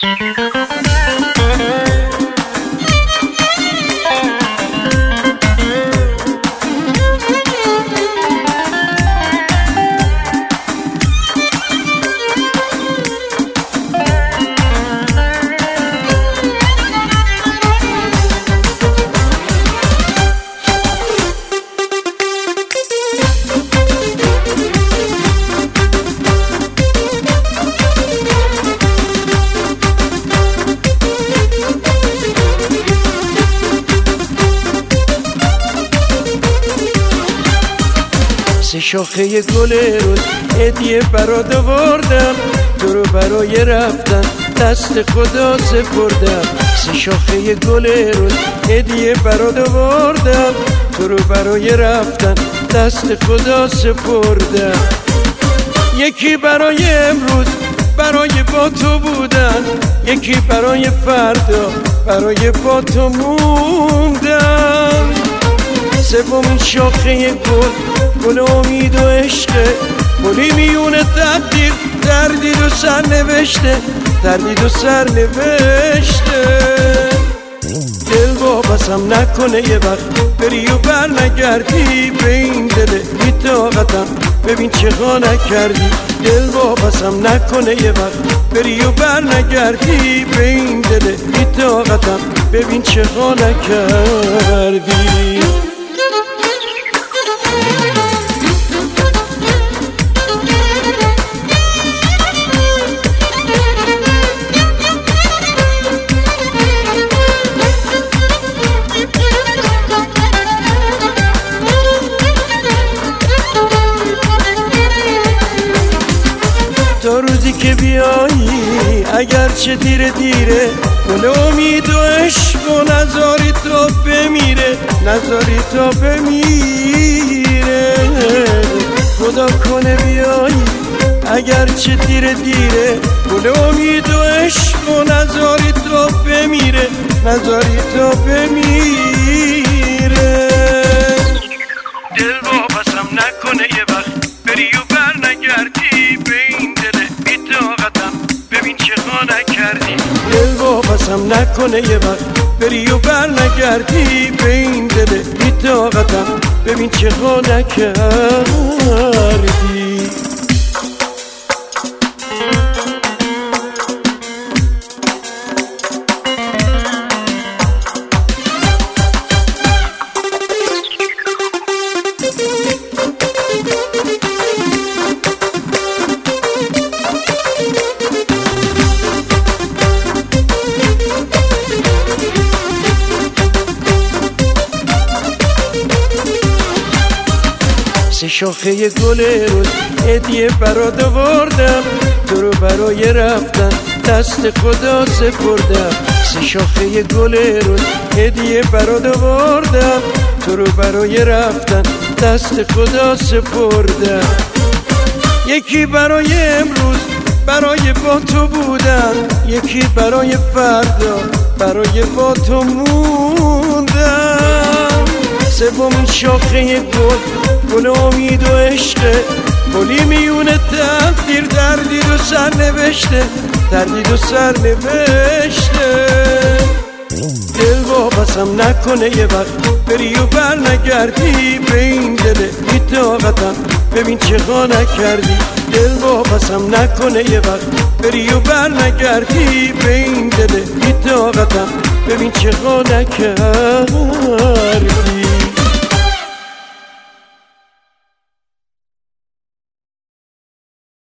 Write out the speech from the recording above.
سه شاخه گل روز هدیه برات آوردم، تو رو برای رفتن دست خدا سپردم. سه شاخه گل روز هدیه برات آوردم، تو رو برای رفتن دست خدا سپردم. یکی برای امروز برای با تو بودن، یکی برای فردا برای با تو موندن. سومین شاخه گل امید و عشقه، گلی میونه تقدیر تردید و سرنوشته، تردید و سرنوشته. دل واپسم نکنه یه وقت بری و بر نگردی، به این دل بی‌طاقتم ببین چه ها نکردی. دل واپسم نکنه یه وقت بری و بر نگردی، به این دل بی‌طاقتم ببین چه ها نکردی. تا روزی که بیایی اگرچه دیره دیره، گل امید و عشق و نذاری تا بمیره، نذاری تا بمیره. خدا کنه بیایی اگرچه دیره دیره، گل امید و عشق و نذاری تا بمیره، نذاری تا بمیره. دل واپسم نکنه یه وقت بری و بر نگردی، به این دل بی‌طاقتم ببین چه ها نکردی. دل واپسم نکنه یه وقت بری و بر نگردی، به این دل بی‌طاقتم ببین چه ها نکردی. سه شاخه گل روز هدیه برات آوردم، تو رو برای رفتن دست خدا سپردم. سه شاخه گل روز هدیه برات آوردم، تو رو برای رفتن دست خدا سپردم. یکی برای امروز برای با تو بودن، یکی برای فردا برای با تو موندن. سومین شاخه گل امید و عشقه، گلی میونه تقدیر تردید و سرنوشته، تردید و سرنوشته. دل واپسم نکنه یه وقت بری و بر نگردی، به این دل بی‌طاقتم ببین چه ها نکردی. دل واپسم نکنه یه وقت بری و بر نگردی، به این دل بی‌طاقتم ببین چه ها نکردی.